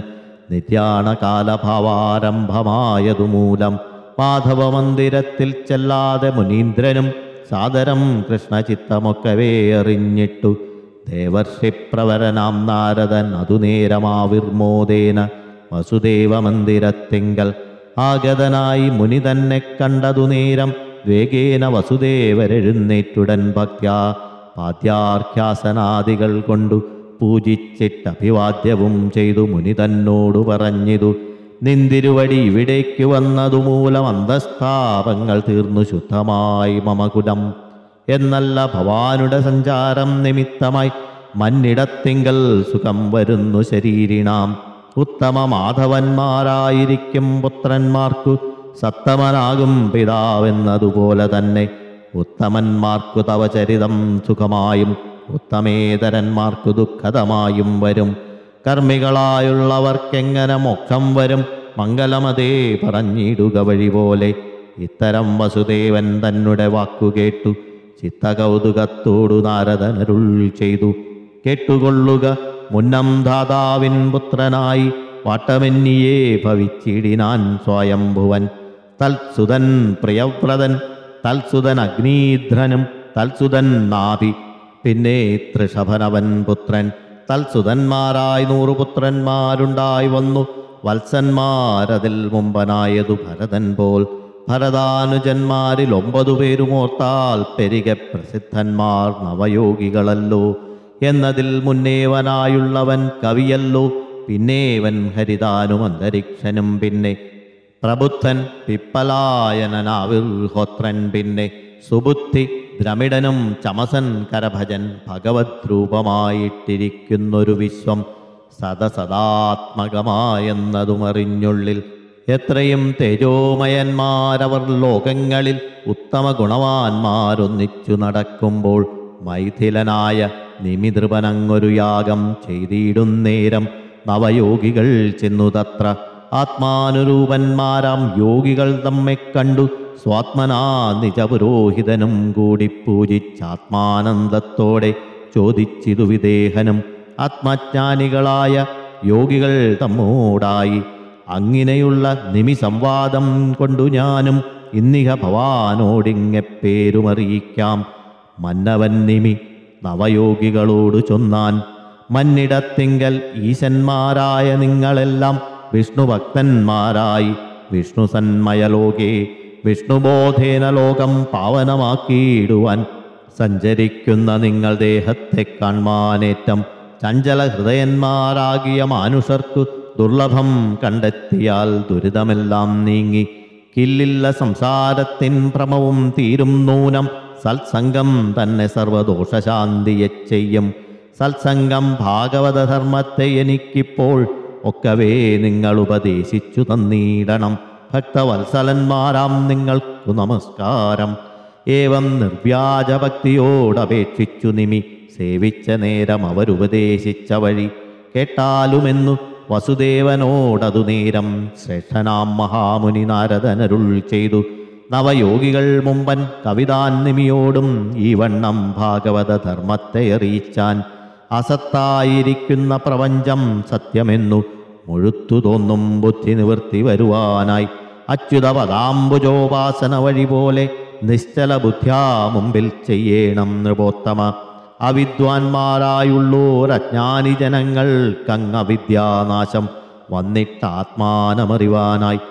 നിര്യാണകാലഭാവാരംഭമായതുമൂലം മാധവ മന്ദിരത്തിൽ ചെല്ലാതെ മുനീന്ദ്രനും സാദരം കൃഷ്ണചിത്തമൊക്കവേ അറിഞ്ഞിട്ടു. ദേവർഷിപ്രവരനാം നാരദൻ അതുനേരമാവിർമോദേന വസുദേവ മന്ദിരത്തിങ്കൽ ആഗതനായി മുനി തന്നെ കണ്ടതു നേരം വേഗേന വസുദേവരെഴുന്നേറ്റുടൻ ഭക്ത്യാ പാദ്യാർഖ്യാസനാദികൾ കൊണ്ടു പൂജിച്ചിട്ടഭിവാദ്യവും ചെയ്തു മുനി തന്നോടു പറഞ്ഞിതു. നിന്തിരുവടി ഇവിടേക്ക് വന്നതു മൂലം അന്തസ്ഥാപങ്ങൾ തീർന്നു ശുദ്ധമായി മമകുലം. എന്നല്ല ഭവാനുടെ സഞ്ചാരം നിമിത്തമായി മന്നിടത്തിങ്കൽ സുഖം വരുന്നു ശരീരിണാം. ഉത്തമ മാധവന്മാരായിരിക്കും പുത്രന്മാർക്കു സത്തമനാകും പിതാവെന്നതുപോലെ തന്നെ ഉത്തമന്മാർക്കു തവ ചരിതം സുഖമായും ഉത്തമേതരന്മാർക്കു ദുഃഖതമായും വരും. കർമ്മികളായുള്ളവർക്കെങ്ങനെ മോക്ഷം വരും മംഗലമതേ പറഞ്ഞിടുക വഴി പോലെ. ഇത്തരം വസുദേവൻ തന്നെ വാക്കുകേട്ടു ചിത്തകൗതുകത്തോടു നാരദനരുൾ ചെയ്തു. കേട്ടുകൊള്ളുക, മുന്നം ധാതാവിൻ പുത്രനായി വാട്ടമെന്നിയേ ഭവിച്ചിടിനാൻ സ്വയംഭുവൻ. തൽസുതൻ പ്രിയവ്രതൻ, തൽസുതൻ അഗ്നീധ്രനും, തൽസുതൻ നാഭി, പിന്നെ തൃഷഭനവൻ പുത്രൻ. തൽസുതന്മാരായി 100 പുത്രന്മാരുണ്ടായി വന്നു. വത്സന്മാരതിൽ മുമ്പനായതു ഭരതൻ പോൽ. ഭരതാനുജന്മാരിൽ 9 പേരുമോർത്താൽ പെരികെ പ്രസിദ്ധന്മാർ നവയോഗികളല്ലോ. എന്നതിൽ മുന്നേവനായുള്ളവൻ കവിയല്ലോ. പിന്നേവൻ ഹരിതാനും അന്തരീക്ഷനും, പിന്നെ പ്രബുദ്ധൻ പിപ്പലായനാവിർഹോത്രൻ, പിന്നെ സുബുദ്ധി ദ്രമിഡനും ചമസൻ കരഭജൻ. ഭഗവത് രൂപമായിട്ടിരിക്കുന്നൊരു വിശ്വം സദസദാത്മകമായെന്നതുമറിഞ്ഞുള്ളിൽ. എത്രയും തേജോമയന്മാരവർ ലോകങ്ങളിൽ ഉത്തമ ഗുണവാന്മാരൊന്നിച്ചു നടക്കുമ്പോൾ മൈഥിലനായ നിമിതൃപനങ്ങൊരു യാഗം ചെയ്തിടുന്നേരം നവയോഗികൾ ചെന്നു തത്ര. ആത്മാനുരൂപന്മാരാം യോഗികൾ തമ്മെ കണ്ടു സ്വാത്മനാ നിജപുരോഹിതനും കൂടി പൂജിച്ചാത്മാനന്ദത്തോടെ ചോദിച്ചിതു വിദേഹനും. ആത്മജ്ഞാനികളായ യോഗികൾ തമ്മോടായി അങ്ങിനെയുള്ള നിമിസംവാദം കൊണ്ടു ഞാനും ഇന്നിഹ ഭവാനോടിങ്ങെപ്പേരുമറിയിക്കാം. മന്നവൻ നിമി നവയോഗികളോട് ചൊന്നാൻ, മന്നിടത്തിങ്കൽ ഈശന്മാരായ നിങ്ങളെല്ലാം വിഷ്ണുഭക്തന്മാരായി വിഷ്ണു സന്മയലോകേ വിഷ്ണുബോധേന ലോകം പാവനമാക്കിയിടുവാൻ സഞ്ചരിക്കുന്ന നിങ്ങൾ ദേഹത്തെ കാൺമാനേറ്റം ചഞ്ചല ഹൃദയന്മാരാകിയ മാനുഷർക്കു ദുർലഭം കണ്ടെത്തിയാൽ ദുരിതമെല്ലാം നീങ്ങി കില്ലില്ല സംസാരത്തിൻ ഭ്രമവും തീരും നൂനം. സത്സംഗം തന്നെ സർവദോഷശാന്തിയെ ചെയ്യും. സത്സംഗം ഭാഗവതധർമ്മത്തെ എനിക്കിപ്പോൾ ഒക്കവേ നിങ്ങൾ ഉപദേശിച്ചു തന്നിടണം. ഭക്തവത്സലന്മാരാം നിങ്ങൾക്കു നമസ്കാരം. ഏവം നിർവ്യാജഭക്തിയോടപേക്ഷിച്ചു നിമി സേവിച്ച നേരം അവരുപദേശിച്ച വഴി കേട്ടാലുമെന്നു വസുദേവനോടതു നേരം ശ്രേഷ്ഠനാം മഹാമുനി നാരദനരുൾ ചെയ്തു. നവയോഗികൾ മുമ്പൻ കവിതാൻ നിമിയോടും ഈ വണ്ണം ഭാഗവത ധർമ്മത്തെ അറിയിച്ചാൻ. അസത്തായിരിക്കുന്ന പ്രപഞ്ചം സത്യമെന്നു മുഴുത്തു തോന്നും ബുദ്ധി നിവൃത്തി വരുവാനായി അച്യുതപദാംബുജോപാസന വഴി പോലെ നിശ്ചല ബുദ്ധ്യാ മുമ്പിൽ ചെയ്യേണം നൃപോത്തമ. അവിദ്വാൻമാരായുള്ളോരജ്ഞാനി ജനങ്ങൾക്കങ്ങവിദ്യാനാശം വന്നിട്ടാത്മാനമറിവാനായി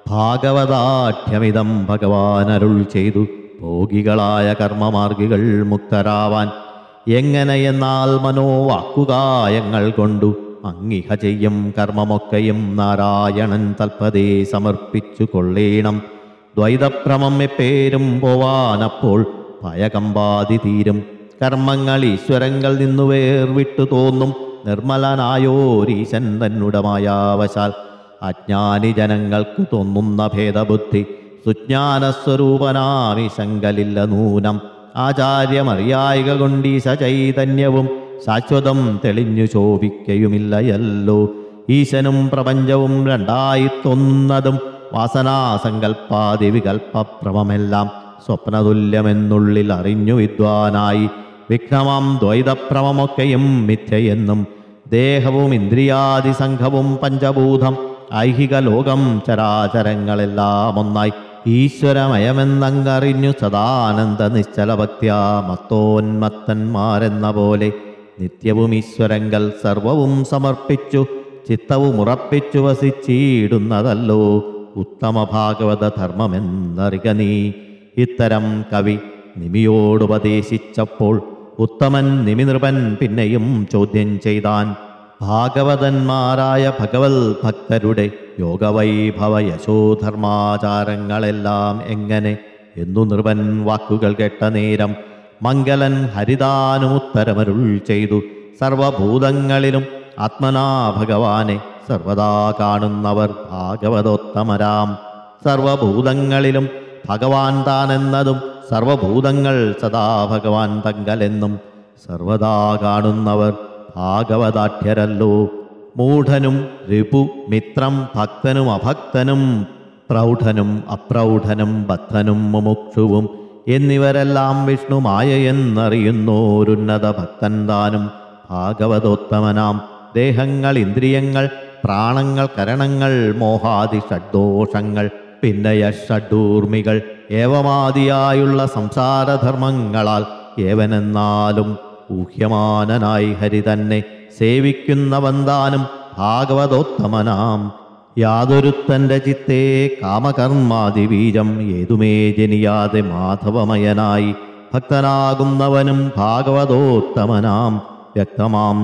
ഭാഗവതാഠ്യമിതം ഭഗവാൻ അരുൾ ചെയ്തു. ഭോഗികളായ കർമ്മമാർഗികൾ മുക്തരാവാൻ എങ്ങനെയെന്നാൽ മനോവാക്കുകായങ്ങൾ കൊണ്ടു അങ്ങിഹ ചെയ്യും കർമ്മമൊക്കെയും നാരായണൻ തൽപതേ സമർപ്പിച്ചു കൊള്ളേണം. ദ്വൈതഭ്രമം എപ്പേരും പോവാനപ്പോൾ ഭയകമ്പാതി തീരും. കർമ്മങ്ങൾ ഈശ്വരങ്ങൾ നിന്നു വേർവിട്ടു തോന്നും. നിർമ്മലനായോരീശൻ തന്നുടമായാവശാൽ അജ്ഞാനി ജനങ്ങൾക്ക് തോന്നുന്ന ഭേദബുദ്ധി സുജ്ഞാനസ്വരൂപനാമി ശങ്കലില്ല നൂനം. ആചാര്യമറിയായിക കൊണ്ടീശ ചൈതന്യവും ശാശ്വതം തെളിഞ്ഞു ശോഭിക്കയുമില്ലയല്ലോ. ഈശനും പ്രപഞ്ചവും രണ്ടായി തോന്നുന്നതും വാസനാസങ്കൽപ്പാതി വികൽപ്പഭ്രമമെല്ലാം സ്വപ്നതുല്യമെന്നുള്ളിൽ അറിഞ്ഞു വിദ്വാനായി. വിഘ്നമാം ദ്വൈതഭ്രമമൊക്കെയും മിഥ്യയെന്നും ദേഹവും ഇന്ദ്രിയാദി സംഘവും പഞ്ചഭൂതം ഐഹിക ലോകം ചരാചരങ്ങളെല്ലാം ഒന്നായി ഈശ്വരമയമെന്നങ്ങറിഞ്ഞു സദാനന്ദ നിശ്ചല ഭക്ത്യാ മത്തോന്മത്തന്മാരെന്ന പോലെ നിത്യവും ഈശ്വരങ്കൽ സർവവും സമർപ്പിച്ചു ചിത്തവും ഉറപ്പിച്ചു വസിച്ചിടുന്നതല്ലോ ഉത്തമ ഭാഗവത ധർമ്മമെന്നറിക നീ. ഇത്തരം കവി നിമിയോടുപദേശിച്ചപ്പോൾ ഉത്തമൻ നിമിനൃപൻ പിന്നെയും ചോദ്യം ചെയ്താൻ. ഭാഗവതന്മാരായ ഭഗവത് ഭക്തരുടെ യോഗവൈഭവ യശോധർമാചാരങ്ങളെല്ലാം എങ്ങനെ എന്നു നൃപൻ വാക്കുകൾ കേട്ട നേരം മംഗലൻ ഹരിതാനുമുത്തരമരുൾ ചെയ്തു. സർവഭൂതങ്ങളിലും ആത്മനാ ഭഗവാനെ സർവദാ കാണുന്നവർ ഭാഗവതോത്തമരാം. സർവഭൂതങ്ങളിലും ഭഗവാൻ താനെന്നതും സർവഭൂതങ്ങൾ സദാ ഭഗവാൻ തങ്കലെന്നും സർവദാ കാണുന്നവർ ഭാഗവതാഠ്യരല്ലോ. മൂഢനും രിപു മിത്രം ഭക്തനും അഭക്തനും പ്രൗഢനും അപ്രൗഢനും ബദ്ധനും മുമുക്ഷുവും എന്നിവരെല്ലാം വിഷ്ണു മായയെന്നറിയുന്നോരുന്നത ഭക്തൻ താനും ഭാഗവതോത്തമനാം. ദേഹങ്ങൾ ഇന്ദ്രിയങ്ങൾ പ്രാണങ്ങൾ കരണങ്ങൾ മോഹാദി ഷഡ്ദോഷങ്ങൾ പിന്നയ ഷഡൂർമികൾ ഏവമാദിയായുള്ള സംസാരധർമ്മങ്ങളാൽ ഏവനെന്നാലും ഊഹ്യമാനനായി ഹരി തന്നെ സേവിക്കുന്നവന്താനും ഭാഗവതോത്തമനാം. യാതൊരുത്തൻ്റെ ചിത്തേ കാമകർമാദി ബീജം ഏതുമേ ജനിയാതെ മാധവമയനായി ഭക്തനാകുന്നവനും ഭാഗവതോത്തമനാം. വ്യക്തമാം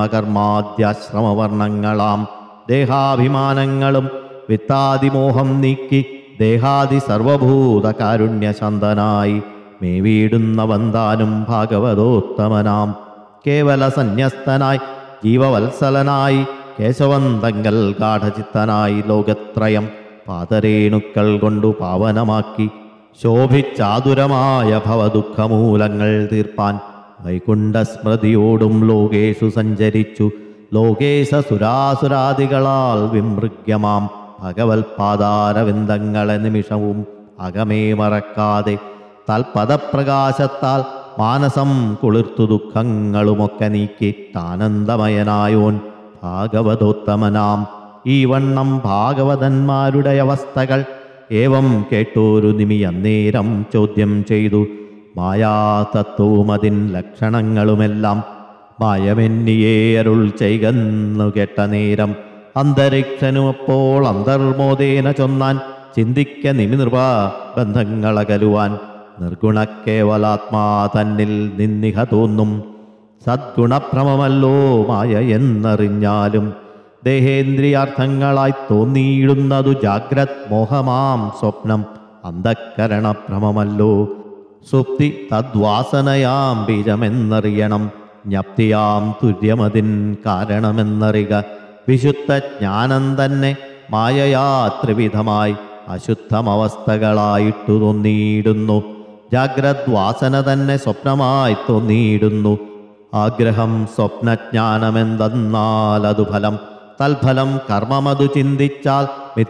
ജന്മകർമാദ്യാശ്രമവർണ്ണങ്ങളാം ദേഹാഭിമാനങ്ങളും വിത്താദിമോഹം നീക്കി ദേഹാദി സർവഭൂതകാരുണ്യശാന്തനായി മേവീടുന്നവന്താനും ഭാഗവതോത്തമനാം. കേവല സന്യസ്തനായി ജീവവത്സലനായി കേശവന്തങ്കൽ ഗാഠചിത്തനായി ലോകത്രയം പാദരേണുക്കൾ കൊണ്ടു പാവനമാക്കി ശോഭിച്ചാതുരമായ ഭവദുഃഖമൂലങ്ങൾ തീർപ്പാൻ വൈകുണ്ഠസ്മൃതിയോടും ലോകേഷു സഞ്ചരിച്ചു ലോകേശ സുരാസുരാദികളാൽ വിമൃഗ്യമാം ഭഗവത്പാദാരവിന്ദങ്ങളെ നിമിഷവും അകമേ മറക്കാതെ തൽപദപ്രകാശത്താൽ മാനസം കുളിർത്തു ദുഃഖങ്ങളുമൊക്കെ നീക്കിട്ടാനന്ദമയനായോൻ ഭാഗവതോത്തമനാം. ഈ വണ്ണം ഭാഗവതന്മാരുടെ അവസ്ഥകൾ ഏവം കേട്ടോരു നിമി അന്നേരം ചോദ്യം ചെയ്തു. മായാതത്വവും അതിൻ ലക്ഷണങ്ങളുമെല്ലാം മായമെന്നിയേ അരുൾ ചെയ്കന്നു കേട്ട നേരം അന്തരീക്ഷനുമപ്പോൾ അന്തർമോദേന ചൊന്നാൻ ചിന്തിക്ക നിമിനൃപ ബന്ധങ്ങളകലുവാൻ നിർഗുണക്കേവലാത്മാ തന്നിൽ നിന്നിഹ തോന്നും സദ്ഗുണഭ്രമമല്ലോ മായ എന്നറിഞ്ഞാലും ദേഹേന്ദ്രിയാർത്ഥങ്ങളായി തോന്നിയിടുന്നതു ജാഗ്രത് മോഹമാം സ്വപ്നം അന്ധക്കരണഭ്രമമല്ലോ സുപ്തി തദ്വാസനയാം ബീജമെന്നറിയണം ജ്ഞപ്തിയാം തുര്യമതിൻ കാരണമെന്നറിക വിശുദ്ധ ജ്ഞാനം തന്നെ മായയാ ത്രിവിധമായി അശുദ്ധമവസ്ഥകളായിട്ടു തോന്നിയിടുന്നു ജാഗ്രദ്വാസന തന്നെ സ്വപ്നമായി തോന്നിയിടുന്നു ആഗ്രഹം സ്വപ്നജ്ഞാനമെന്തെന്നാൽ അതു ഫലം തൽഫലം കർമ്മമതു ചിന്തിച്ചാൽ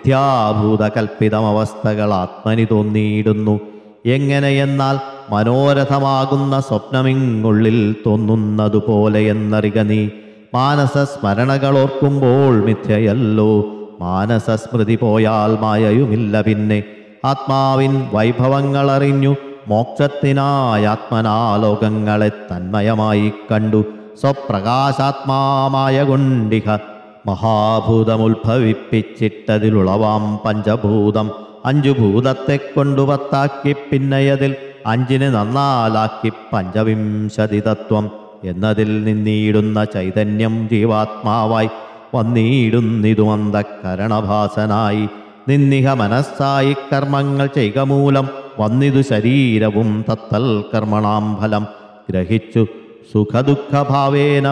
മിഥ്യാഭൂതകൽപ്പിതമവസ്ഥകൾ ആത്മനി തോന്നിയിടുന്നു എങ്ങനെയെന്നാൽ മനോരഥമാകുന്ന സ്വപ്നമിങ്ങുള്ളിൽ തോന്നുന്നതുപോലെ എന്നറിക നീ മാനസസ്മരണകളോർക്കുമ്പോൾ മിഥ്യയല്ലോ മാനസസ്മൃതി പോയാൽ മായയുമില്ല പിന്നെ ആത്മാവിൻ വൈഭവങ്ങളറിഞ്ഞു മോക്ഷത്തിനായി ആത്മനാലോകങ്ങളെ തന്മയമായി കണ്ടു സ്വപ്രകാശാത്മാമായ കൊണ്ടിഹ മഹാഭൂതമുത്ഭവിപ്പിച്ചിട്ടതിലുളവാം പഞ്ചഭൂതം 5 ഭൂതത്തെ കൊണ്ടു 10ആക്കി പിന്നയതിൽ 5 നന്നാലാക്കി പഞ്ചവിംശതി തത്വം എന്നതിൽ നിന്നീടുന്ന ചൈതന്യം ജീവാത്മാവായി വന്നീടുന്നിതു അന്ധക്കരണഭാസനായി നിന്നിഹ മനസ്സായി കർമ്മങ്ങൾ ചെയ്ക മൂലം വന്നിതു ശരീരവും തത്തൽ കർമ്മണാം ഫലം ഗ്രഹിച്ചു സുഖദുഃഖഭാവേന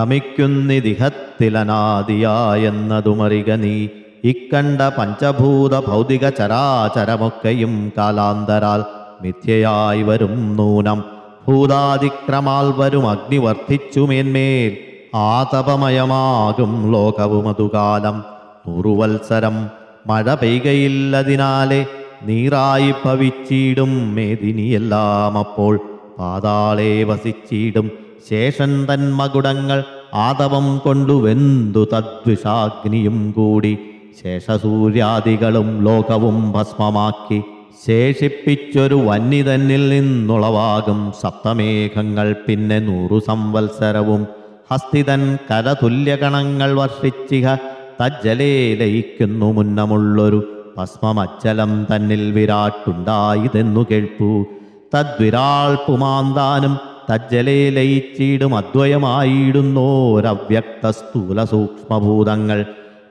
ഭ്രമിക്കുന്നിതിഹത്തിലനാദിയായെന്നതുമറിക നീ ഇക്കണ്ട പഞ്ചഭൂത ഭൗതിക ചരാചരമൊക്കെയും കാലാന്തരാൽ മിഥ്യയായി വരും നൂനം ഭൂതാതിക്രമാൽ വരും അഗ്നി വർദ്ധിച്ചു മേന്മേൽ ആതപമയമാകും ലോകവും അതുകാലം 100 വത്സരം മഴ പെയ്കയില്ലതിനാലെ നീറായി ഭവിച്ചിടും മേദിനിയെല്ലാം അപ്പോൾ പാതാളേ വസിച്ചിടും ശേഷൻ തന്മകുടങ്ങൾ ആതപം കൊണ്ടു വെന്തു തദ്വിഷാഗ്നിയും കൂടി ശേഷസൂര്യാദികളും ലോകവും ഭസ്മമാക്കി ശേഷിപ്പിച്ചൊരു വന്നി തന്നിൽ നിന്നുളവാകും സപ്തമേഘങ്ങൾ പിന്നെ 100 സംവത്സരവും ഹസ്തിതൻ കരതുല്യഗണങ്ങൾ വർഷിച്ചിഹ തജ്ജലേ ലയിക്കുന്നു മുന്നമുള്ളൊരു ഭസ്മമജ്ജലം തന്നിൽ വിരാട്ടുണ്ടായിതെന്നു കേൾപ്പൂ തദ്വിരാൾ പുമാന്താനും തജ്ജലേ ലയിച്ചിടും അദ്വയമായിടുന്നോരവ്യക്ത സ്ഥൂല സൂക്ഷ്മഭൂതങ്ങൾ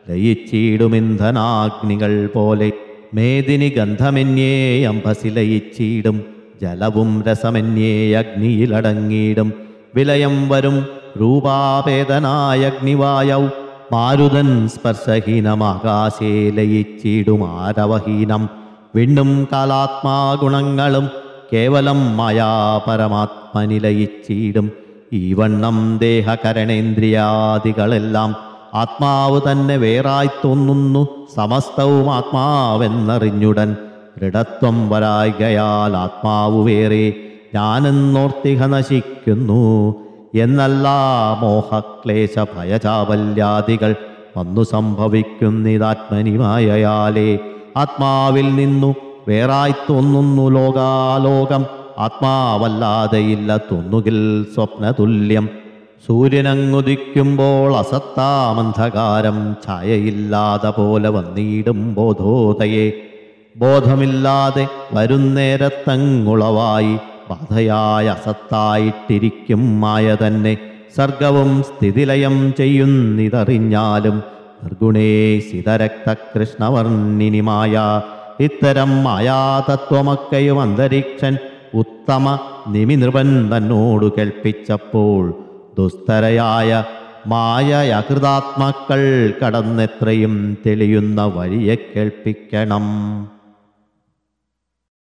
ലയിച്ചിടുമിന്ധനാഗ്നികൾ പോലെ മേദിനി ഗന്ധമെന്യേ അംഭസി ലയിച്ചിടും ജലവും രസമെന്യേ അഗ്നിയിലടങ്ങിയിടും വിലയം വരും രൂപാഭേദനായ അഗ്നിവായൗ മാരുതൻ സ്പർശഹീനമാകാശേ ലയിച്ചിടും ആരവഹീനം വിണ്ണും കാലാത്മാഗുണങ്ങളും കേവലം മായാ പരമാത്മനി ലയിച്ചിടും ഈ വണ്ണം ദേഹകരണേന്ദ്രിയാദികളെല്ലാം ആത്മാവ് തന്നെ വേറായി തോന്നുന്നു സമസ്തവും ആത്മാവെന്നറിഞ്ഞുടൻ ദൃഢത്വം വരായികയാൽ ആത്മാവ് വേറെ ഞാനെന്നോർത്തിഹ നശിക്കുന്നു എന്നല്ല മോഹക്ലേശ ഭയചാവല്യാദികൾ വന്നു സംഭവിക്കുന്നിതാത്മനിമായയാലേ ആത്മാവിൽ നിന്നു വേറായി തോന്നുന്നു ലോകാലോകം ആത്മാവല്ലാതെയില്ല തോന്നുകിൽ സ്വപ്നതുല്യം സൂര്യനങ്ങുദിക്കുമ്പോൾ അസത്താമന്ധകാരം ഛായയില്ലാതെ പോലെ വന്നിടും ബോധോദയെ ബോധമില്ലാതെ വരുന്നേരത്തങ്ങുളവായി ബാധയായ അസത്തായിട്ടിരിക്കും മായ തന്നെ സർഗവും സ്ഥിതിലയം ചെയ്യുന്നിതറിഞ്ഞാലും നിർഗുണേ സിതരക്തകൃഷ്ണവർണ്ണിനിമായ ഇത്തരം മായാതത്വമൊക്കെയും അന്തരീക്ഷൻ ഉത്തമ നിമിനൃപൻ തന്നോടു കേൾപ്പിച്ചപ്പോൾ ദുസ്തരയായ മായയകൃതാത്മാക്കൾ കടന്നെത്രയും തെളിയുന്ന വഴിയെ കേൾപ്പിക്കണം.